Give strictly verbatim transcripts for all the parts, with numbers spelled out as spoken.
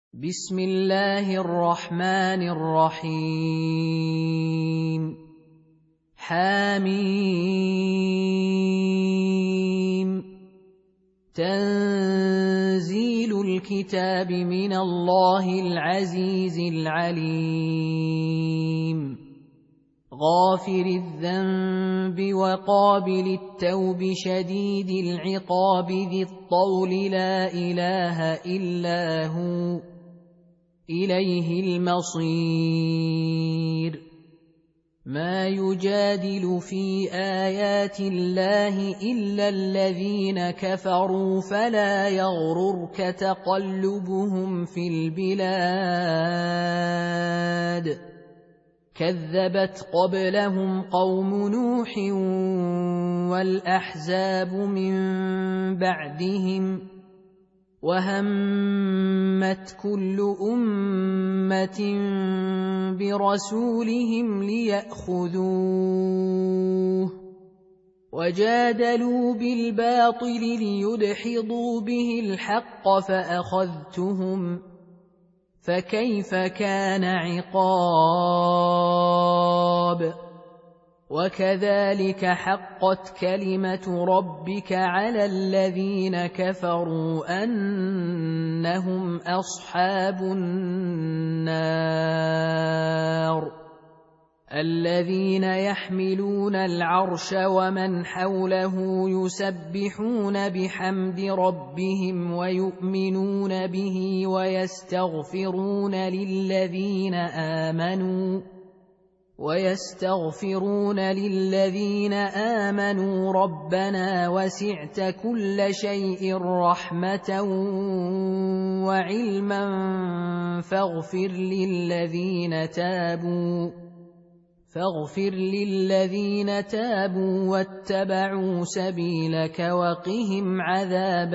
بسم الله الرحمن الرحيم حميم تنزيل الكتاب من الله العزيز العليم غافر الذنب وقابل التوب شديد العقاب ذي الطول لا إله إلا هو إليه المصير ما يجادل في آيات الله إلا الذين كفروا فلا يغررك تقلبهم في البلاد كذبت قبلهم قوم نوح والأحزاب من بعدهم وهمت كل أمة برسولهم ليأخذوه وجادلوا بالباطل ليدحضوا به الحق فأخذتهم فكيف كان عقاب وكذلك حقت كلمة ربك على الذين كفروا أنهم أصحاب النار الذين يحملون العرش ومن حوله يسبحون بحمد ربهم ويؤمنون به ويستغفرون للذين آمنوا ويستغفرون للذين آمنوا ربنا وسعت كل شيء رحمة وعلما فاغفر للذين تابوا فاغفر للذين تابوا واتبعوا سبيلك وقهم عذاب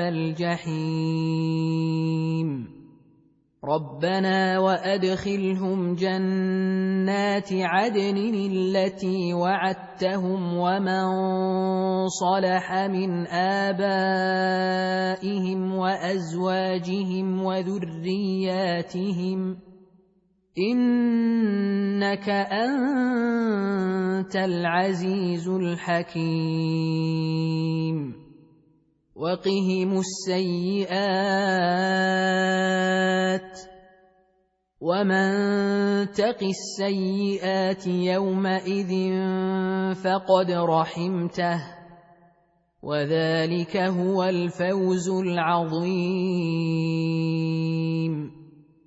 الجحيم ربنا وأدخلهم جنات عدن التي وعدتهم ومن صلح من آبائهم وأزواجهم وذرياتهم إنك أنت العزيز الحكيم وقهم السيئات ومن تق السيئات يومئذ فقد رحمته وذلك هو الفوز العظيم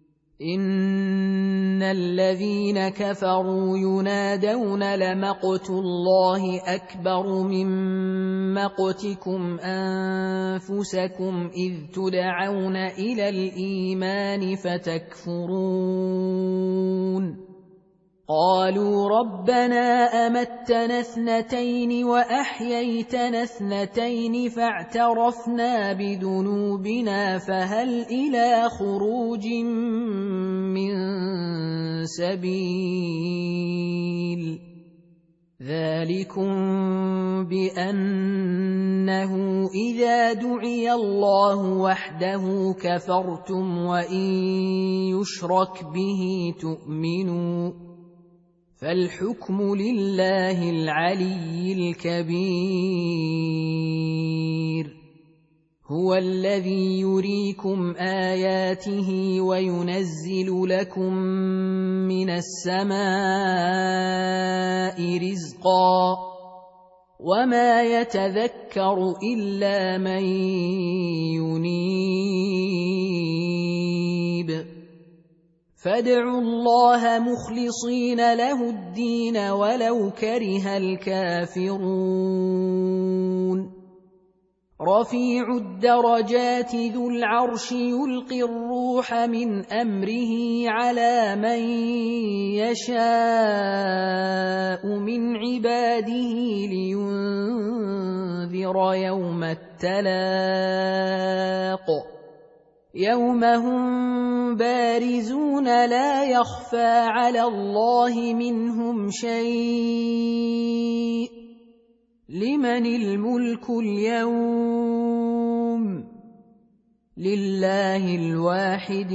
إن الذين كفروا ينادون لمقت الله أكبر من مقتكم أنفسكم إذ تدعون إلى الإيمان فتكفرون قالوا ربنا أمتنا اثنتين وأحييتنا اثنتين فاعترفنا بذنوبنا فهل إلى خروج من سبيل ذلكم بأنه إذا دعي الله وحده كفرتم وإن يشرك به تؤمنوا فالحكم لله العلي الكبير هو الذي يريكم آياته وينزل لكم من السماء رزقا وما يتذكر إلا من ينيب فادعوا الله مخلصين له الدين ولو كره الكافرون رفيع الدرجات ذو العرش يلقي الروح من أمره على من يشاء من عباده لينذر يوم التلاق يوم هم بارزون لا يخفى على الله منهم شيء لمن الملك اليوم لله الواحد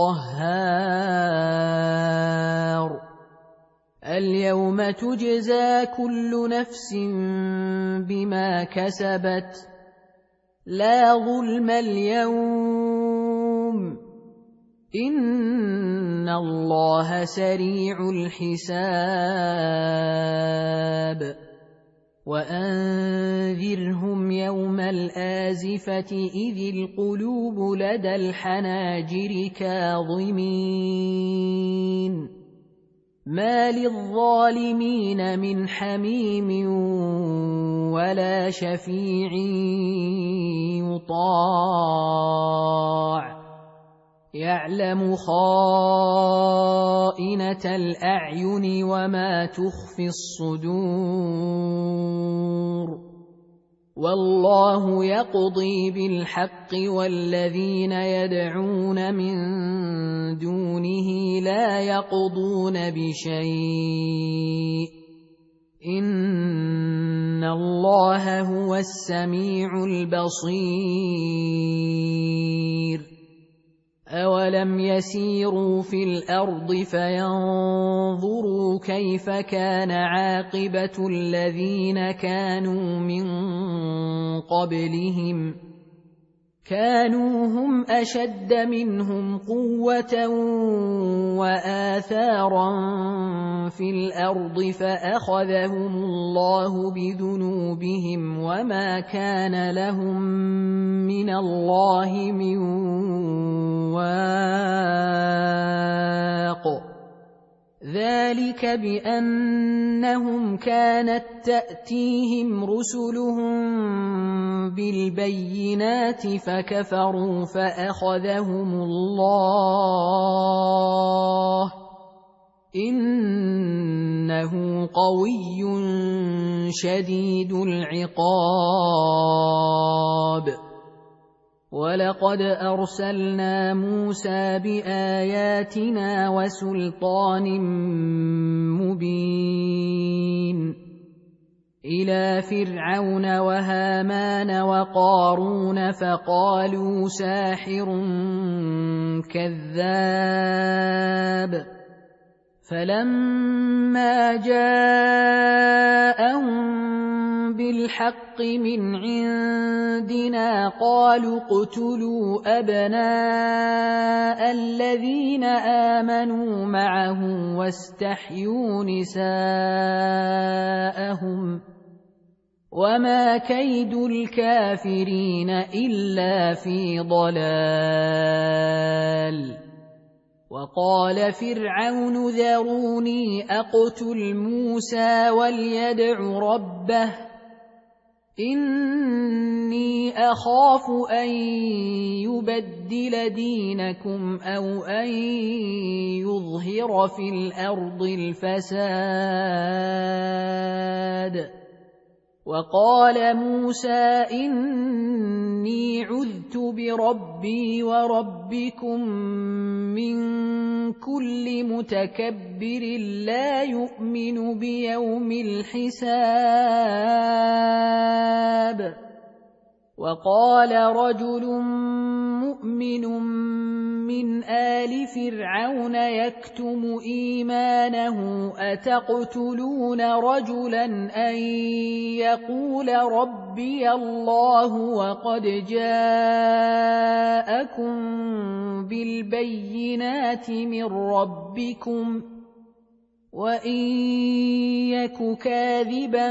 القهار اليوم تجزى كل نفس بما كسبت لا ظلم اليوم إن الله سريع الحساب وأنذرهم يوم الآزفة إذ القلوب لدى الحناجر كاظمين ما للظالمين من حميم ولا شفيع يطاع يعلم خائنة الأعين وما تخفي الصدور والله يقضي بالحق والذين يدعون من دونه لا يقضون بشيء إن الله هو السميع البصير أولم يسيروا في الأرض فينظروا كيف كان عاقبة الذين كانوا من قبلهم كانوا هم أشد منهم قوة وآثارا في الأرض فأخذهم الله بذنوبهم وما كان لهم من الله من واق ذلك بأنهم كانت تأتيهم رسلهم بالبينات فكفروا فأخذهم الله إنه قوي شديد العقاب ولقد أرسلنا موسى بآياتنا وسلطان مبين إلى فرعون وهامان وقارون فقالوا ساحر كذاب فلما جاءهم بالحق من عندنا قالوا اقتلوا أبناء الذين آمنوا معه واستحيوا نساءهم وما كيد الكافرين إلا في ضلال وقال فرعون ذروني أقتل موسى وليدع ربه إني أخاف أن يبدل دينكم أو أن يظهر في الأرض الفساد وقال موسى إني عذت بربي وربكم من كل متكبر لا يؤمن بيوم الحساب وقال رجل مؤمن من آل فرعون يكتم إيمانه أتقتلون رجلا أن يقول ربي الله وقد جاءكم بالبينات من ربكم وإن يك كاذبا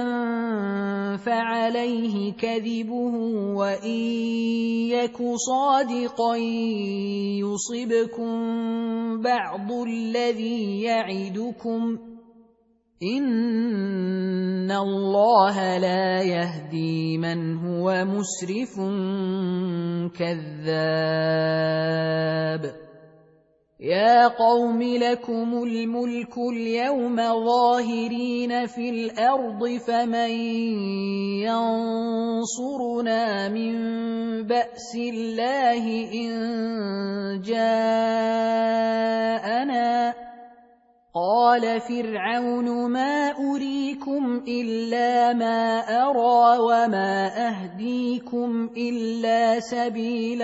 فعليه كذبه وإن يك صادقا يصبكم بعض الذي يعدكم إن الله لا يهدي من هو مسرف كذاب يا قوم لكم الملك اليوم ظاهرين في الأرض فمن ينصرنا من بأس الله إن جاءنا قال فرعون ما أريكم أريكم إلا ما أرى وما أهديكم إلا سبيل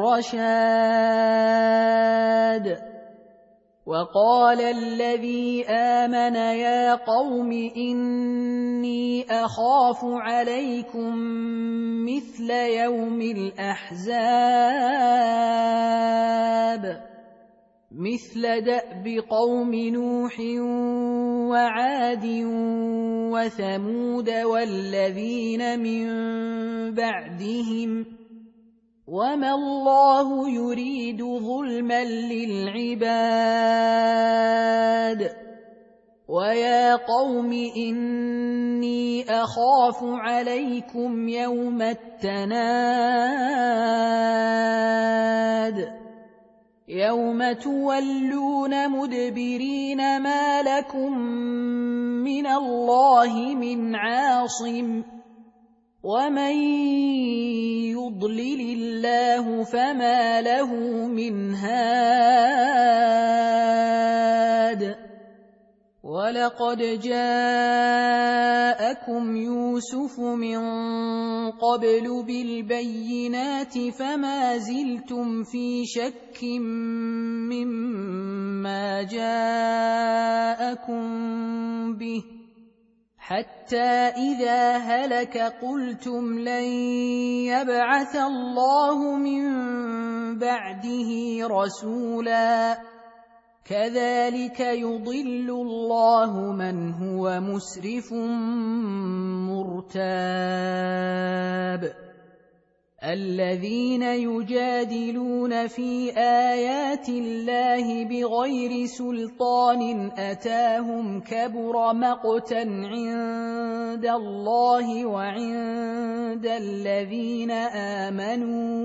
الرشاد. وقال الذي آمن يا قوم إني أخاف عليكم مثل يوم الأحزاب مثل دأب قوم نوح وعاد وثمود والذين من بعدهم وما الله يريد ظلما للعباد. ويا قوم إني أخاف عليكم يوم التناد يوم تولون مدبرين ما لكم من الله من عاصم ومن يضلل الله فما له من هاد. ولقد جاءكم يوسف من قبل بالبينات فما زلتم في شك مما جاءكم به حتى إذا هلك قلتم لن يبعث الله من بعده رسولا كذلك يضل الله من هو مسرف مرتاب. الذين يجادلون في آيات الله بغير سلطان أتاهم كبر مقتا عند الله وعند الذين آمنوا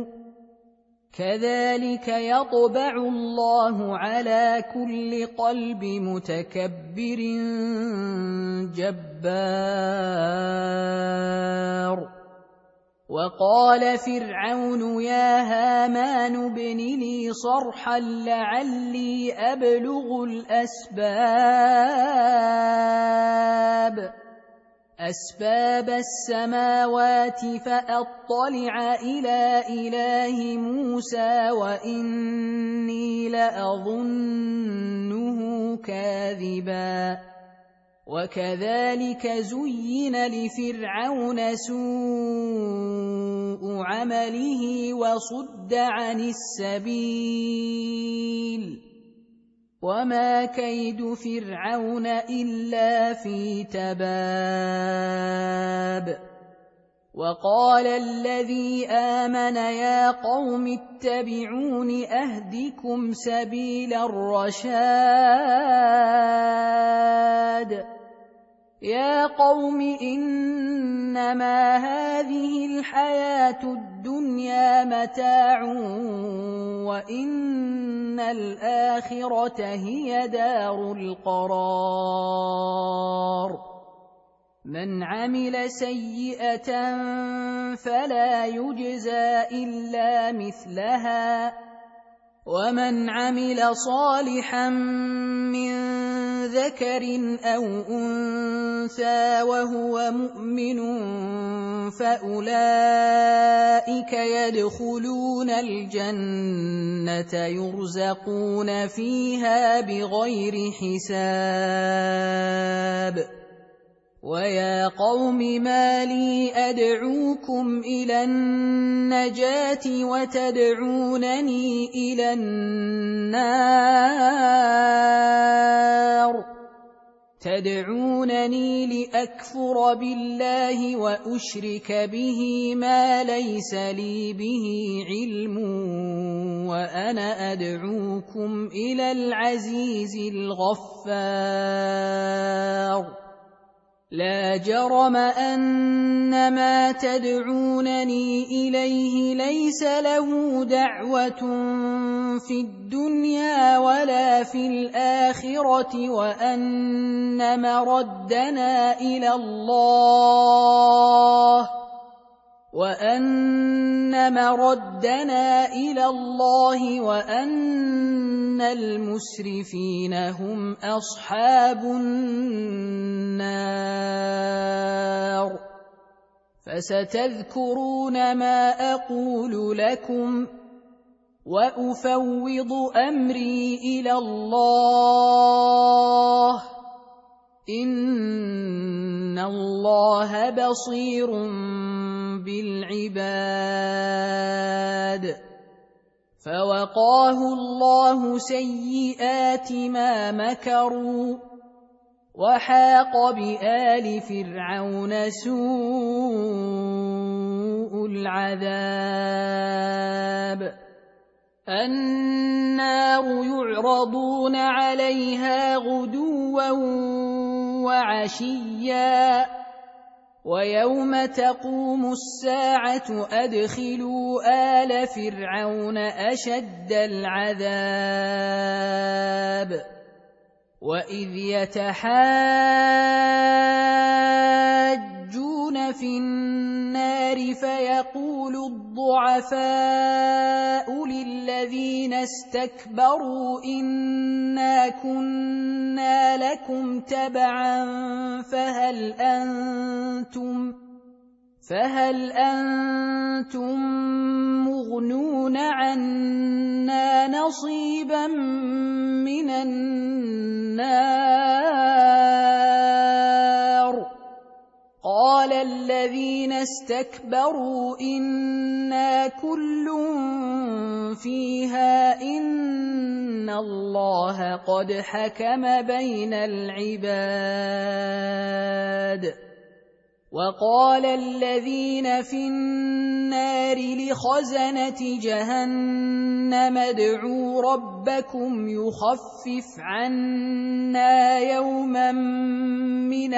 كذلك يطبع الله على كل قلب متكبر جبار. وقال فرعون يا هامان ابن لي صرحا لعلي أبلغ الأسباب أسباب السماوات فأطلع إلى إله موسى وإني لأظنه كاذبا. وكذلك زين لفرعون سوء عمله وصد عن السبيل وما كيد فرعون إلا في تباب. وقال الذي آمن يا قوم اتبعون أهدكم سبيل الرشاد. يا قوم إنما هذه الحياة الدنيا متاع وإن الآخرة هي دار القرار. من عمل سيئة فلا يجزى إلا مثلها ومن عمل صالحا من ذكر أو أنثى وهو مؤمن فأولئك يدخلون الجنة يرزقون فيها بغير حساب. ويا قوم ما لي أدعوكم إلى النجاة وتدعونني إلى النار تدعونني لأكفر بالله وأشرك به ما ليس لي به علم وأنا أدعوكم إلى العزيز الغفار. لا جرم أن ما تدعونني إليه ليس له دعوة في الدنيا ولا في الآخرة وأن مردنا إلى الله وأن مردنا إلى الله وأن المسرفين هم أصحاب النار. فستذكرون ما أقول لكم وأفوض أمري إلى الله إن الله بصير بالعباد. فوقاه الله سيئات ما مكروا وحاق بآل فرعون سوء العذاب. النار يعرضون عليها غدوا وعشيا ويوم تقوم الساعة أدخلوا آل فرعون أشد العذاب. وإذ يتحاجون في النار فيقول الضعفاء للذين استكبروا إنا كنا لكم تبعا فهل أنتم فهل أنتم مغنون عنا نصيبا من النار؟ قال الذين استكبروا إنا كل فيها إن الله قد حكم بين العباد. وقال الذين في النار لخزنة جهنم ادعوا ربكم يخفف عنا يوما من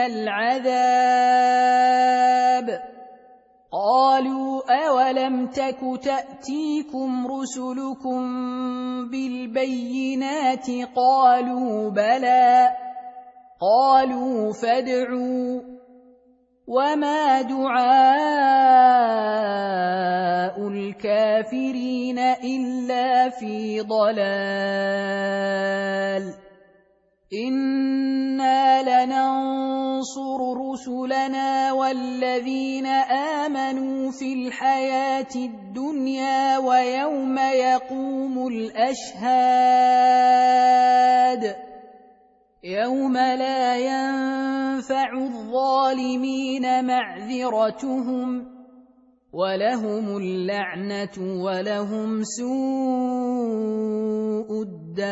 العذاب. قالوا أولم تك تأتيكم رسلكم بالبينات قالوا بلى. قالوا فادعوا وما دعاء الكافرين إلا في ضلال. إنا لننصر رسلنا والذين آمنوا في الحياة الدنيا ويوم يقوم الأشهاد يوم لا ينفع الظالمين معذرتهم ولهم اللعنة ولهم سوء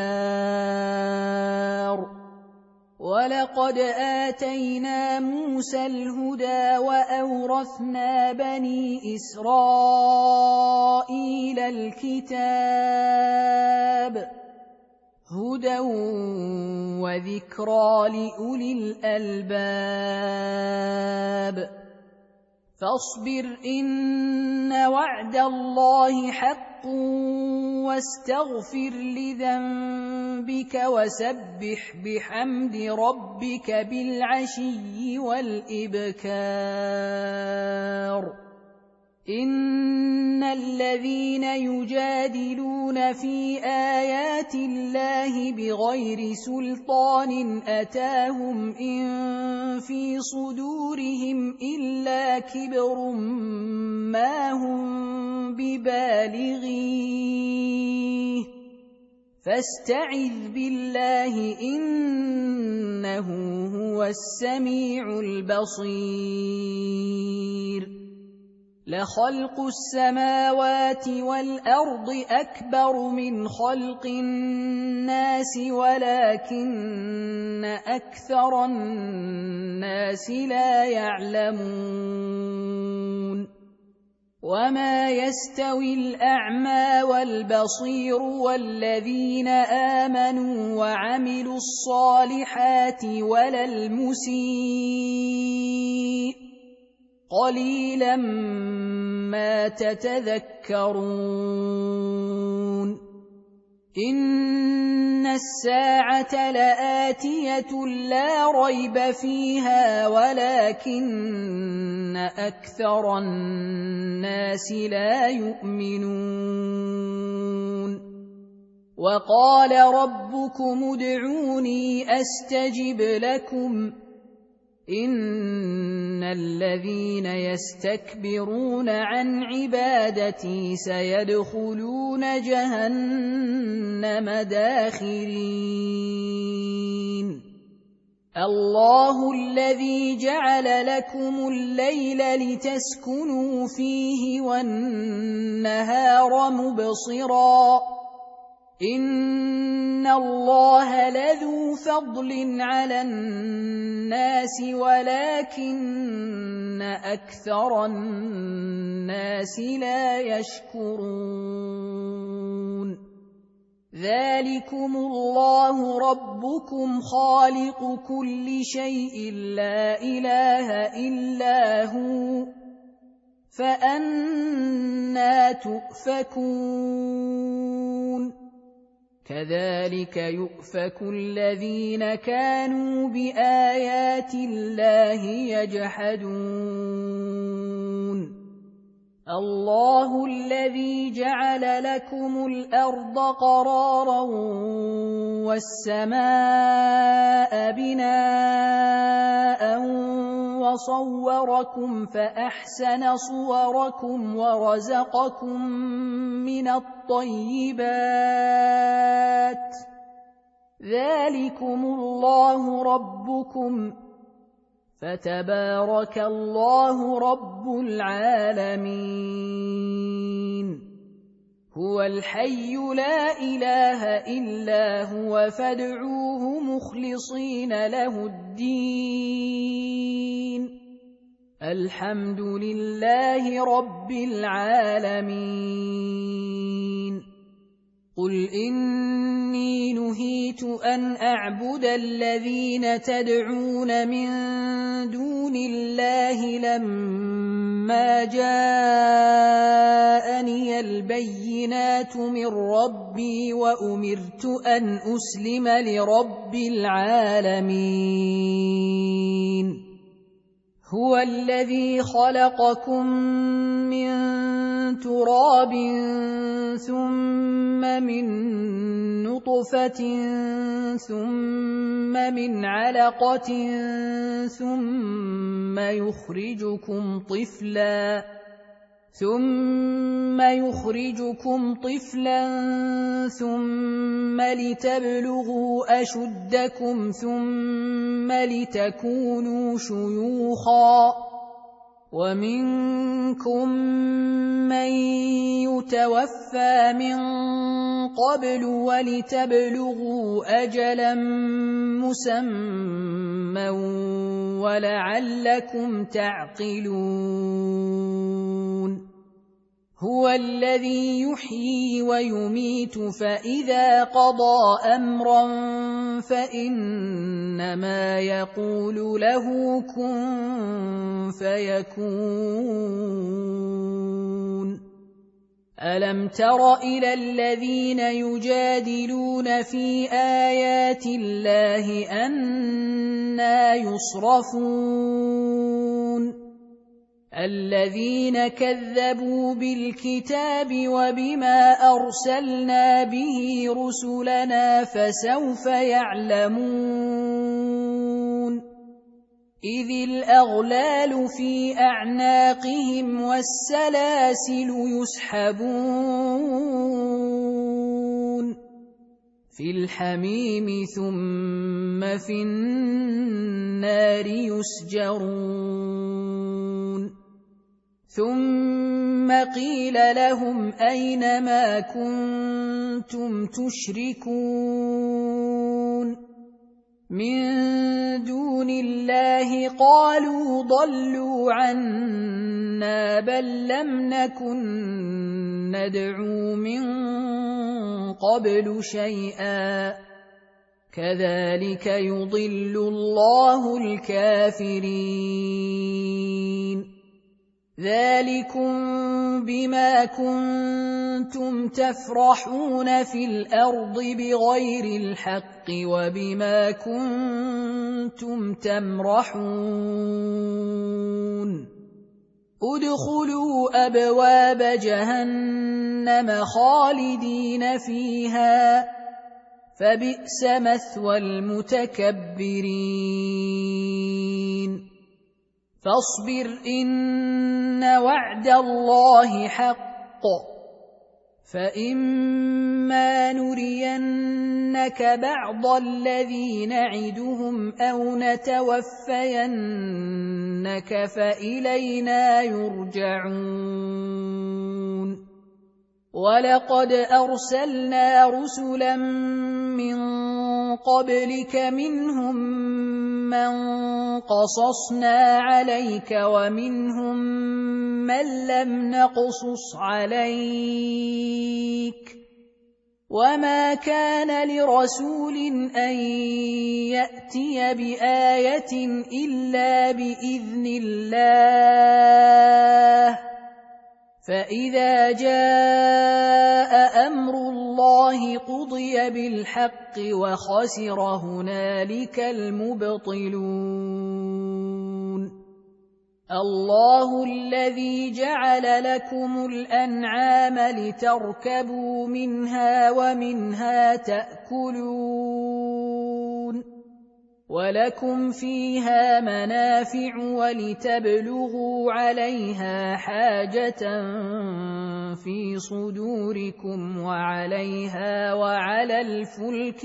الدار. ولقد آتينا موسى الهدى وأورثنا بني إسرائيل الكتاب هدى وذكرى لأولي الألباب. فاصبر إن وعد الله حق واستغفر لذنبك وسبح بحمد ربك بالعشي والإبكار. إن الذين يجادلون في آيات الله بغير سلطان أتاهم إن في صدورهم إلا كبر ما هم ببالغيه فاستعذ بالله إنه هو السميع البصير. لخلق السماوات والأرض أكبر من خلق الناس ولكن أكثر الناس لا يعلمون. وما يستوي الأعمى والبصير والذين آمنوا وعملوا الصالحات ولا المسيء قليلا ما تتذكرون. إن الساعة لآتية لا ريب فيها ولكن أكثر الناس لا يؤمنون وقال ربكم ادعوني أستجب لكم إن الذين يستكبرون عن عبادتي سيدخلون جهنم داخرين الله الذي جعل لكم الليل لتسكنوا فيه والنهار مبصراً إن الله لذو فضل على الناس ولكن أكثر الناس لا يشكرون ذلكم الله ربكم خالق كل شيء لا إله إلا هو فأنى تؤفكون كذلك يؤفك الذين كانوا بآيات الله يجحدون الله الذي جعل لكم الأرض قرارا والسماء بناء وصوركم فأحسن صوركم ورزقكم من الطيبات ذلكم الله ربكم فتبارك الله رب العالمين هو الحي لا إله إلا هو فادعوه مخلصين له الدين الحمد لله رب العالمين قل إني نهيت أن أعبد الذين تدعون من دون الله لما جاءني البينات من ربي وأمرت أن أسلم لرب العالمين هو الذي خلقكم من تراب ثم من نطفة ثم من علقة ثم يخرجكم طفلا ثم يخرجكم طفلا ثم لتبلغوا أشدكم ثم لتكونوا شيوخا ومنكم من يتوفى من قبل ولتبلغوا أجلا مسمى ولعلكم تعقلون هو الذي يحيي ويميت فإذا قضى أمرا فإنما يقول له كن فيكون ألم تر إلى الذين يجادلون في آيات الله أنى يصرفون الذين كذبوا بالكتاب وبما أرسلنا به رسلنا فسوف يعلمون إذ الأغلال في أعناقهم والسلاسل يسحبون في الحميم ثم في النار يسجرون ثم قيل لهم أين ما كنتم تشركون من دون الله قالوا ضلوا عنا بل لم نكن ندعو من قبل شيئا كذلك يضل الله الكافرين ذلكم بما كنتم تفرحون في الأرض بغير الحق وبما كنتم تمرحون ادخلوا أبواب جهنم خالدين فيها فبئس مثوى المتكبرين فاصبر إن وعد الله حق فإما نرينك بعض الذي نعدهم أو نتوفينك فإلينا يرجعون ولقد أرسلنا رسلا من قبلك منهم من قصصنا عليك ومنهم من لم نقصص عليك وما كان لرسول أن يأتي بآية إلا بإذن الله فإذا جاء أمر الله قضي بالحق وخسر هنالك المبطلون الله الذي جعل لكم الأنعام لتركبوا منها ومنها تأكلون ولكم فيها منافع ولتبلغوا عليها حاجة في صدوركم وعليها وعلى الفلك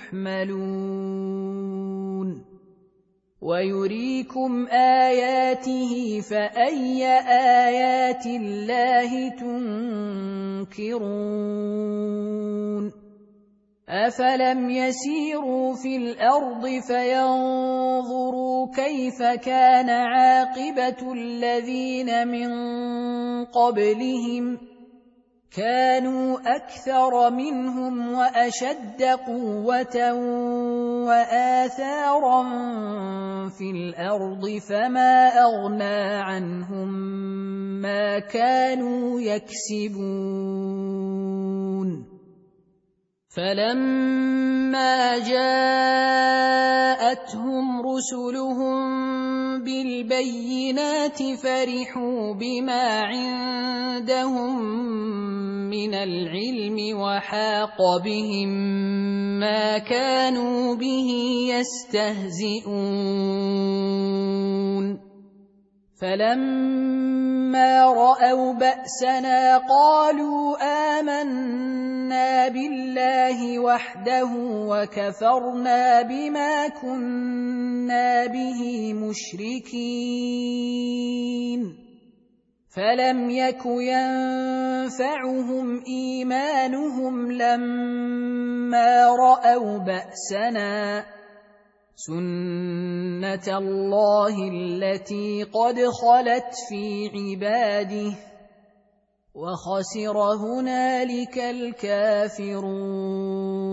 تحملون ويريكم آياته فأي آيات الله تنكرون أفلم يسيروا في الأرض فينظروا كيف كان عاقبة الذين من قبلهم كانوا أكثر منهم وأشد قوة وآثارا في الأرض فما أغنى عنهم ما كانوا يكسبون فلما جاءتهم رسلهم بالبينات فرحوا بما عندهم من العلم وحاق بهم ما كانوا به يستهزئون فلما رأوا بأسنا قالوا آمنا بالله وحده وكفرنا بما كنا به مشركين فلم يك ينفعهم إيمانهم لما رأوا بأسنا سنة الله التي قد خلت في عباده وخسر هنالك الكافرون